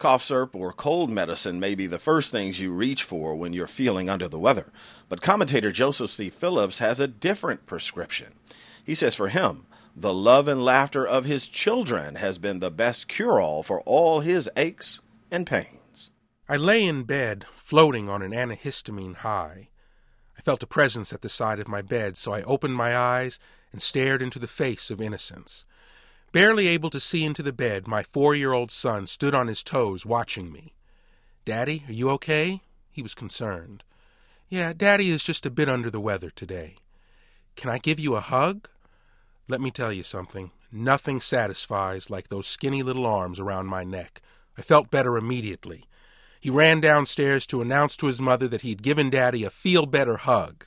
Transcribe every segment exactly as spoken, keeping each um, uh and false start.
Cough syrup or cold medicine may be the first things you reach for when you're feeling under the weather. But commentator Joseph C. Phillips has a different prescription. He says for him, the love and laughter of his children has been the best cure-all for all his aches and pains. I lay in bed, floating on an antihistamine high. I felt a presence at the side of my bed, so I opened my eyes and stared into the face of innocence. Barely able to see into the bed, my four-year-old son stood on his toes watching me. "Daddy, are you okay?" He was concerned. "Yeah, Daddy is just a bit under the weather today." "Can I give you a hug?" Let me tell you something. Nothing satisfies like those skinny little arms around my neck. I felt better immediately. He ran downstairs to announce to his mother that he'd given Daddy a feel-better hug.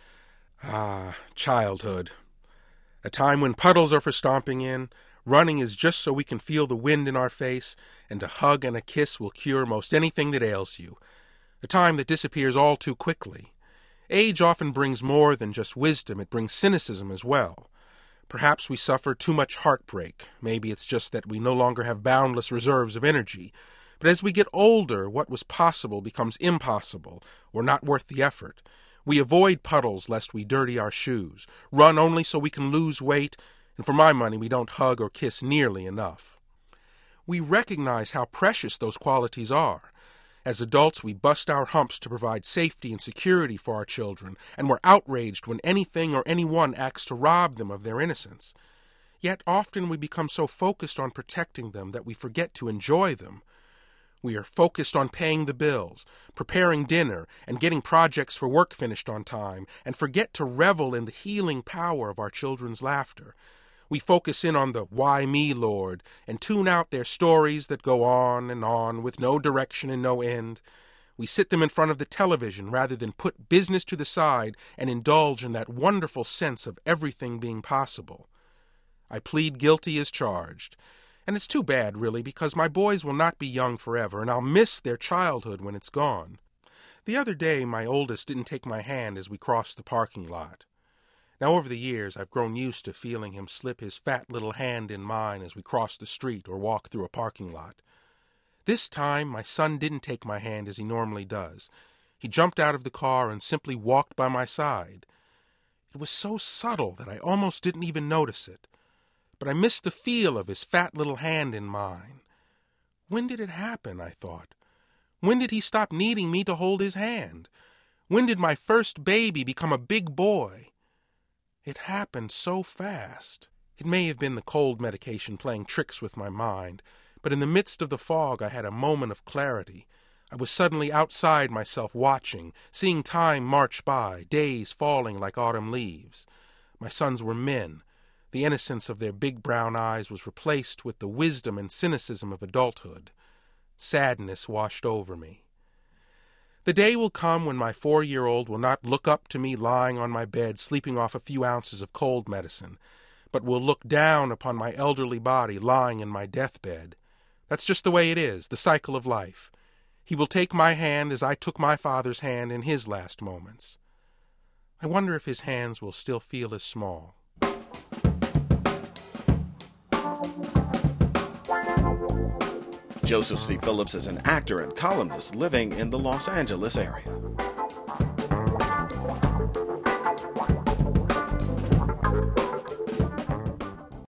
Ah, childhood. A time when puddles are for stomping in, running is just so we can feel the wind in our face, and a hug and a kiss will cure most anything that ails you. A time that disappears all too quickly. Age often brings more than just wisdom, it brings cynicism as well. Perhaps we suffer too much heartbreak. Maybe it's just that we no longer have boundless reserves of energy. But as we get older, what was possible becomes impossible, or not worth the effort. We avoid puddles lest we dirty our shoes, run only so we can lose weight, and for my money we don't hug or kiss nearly enough. We recognize how precious those qualities are. As adults, we bust our humps to provide safety and security for our children, and we're outraged when anything or anyone acts to rob them of their innocence. Yet often we become so focused on protecting them that we forget to enjoy them. We are focused on paying the bills, preparing dinner, and getting projects for work finished on time, and forget to revel in the healing power of our children's laughter. We focus in on the "why me, Lord," and tune out their stories that go on and on with no direction and no end. We sit them in front of the television rather than put business to the side and indulge in that wonderful sense of everything being possible. I plead guilty as charged. And it's too bad, really, because my boys will not be young forever, and I'll miss their childhood when it's gone. The other day, my oldest didn't take my hand as we crossed the parking lot. Now, over the years, I've grown used to feeling him slip his fat little hand in mine as we cross the street or walk through a parking lot. This time, my son didn't take my hand as he normally does. He jumped out of the car and simply walked by my side. It was so subtle that I almost didn't even notice it. But I missed the feel of his fat little hand in mine. When did it happen, I thought? When did he stop needing me to hold his hand? When did my first baby become a big boy? It happened so fast. It may have been the cold medication playing tricks with my mind, but in the midst of the fog I had a moment of clarity. I was suddenly outside myself watching, seeing time march by, days falling like autumn leaves. My sons were men. The innocence of their big brown eyes was replaced with the wisdom and cynicism of adulthood. Sadness washed over me. The day will come when my four-year-old will not look up to me lying on my bed sleeping off a few ounces of cold medicine, but will look down upon my elderly body lying in my deathbed. That's just the way it is, the cycle of life. He will take my hand as I took my father's hand in his last moments. I wonder if his hands will still feel as small. Joseph C. Phillips is an actor and columnist living in the Los Angeles area.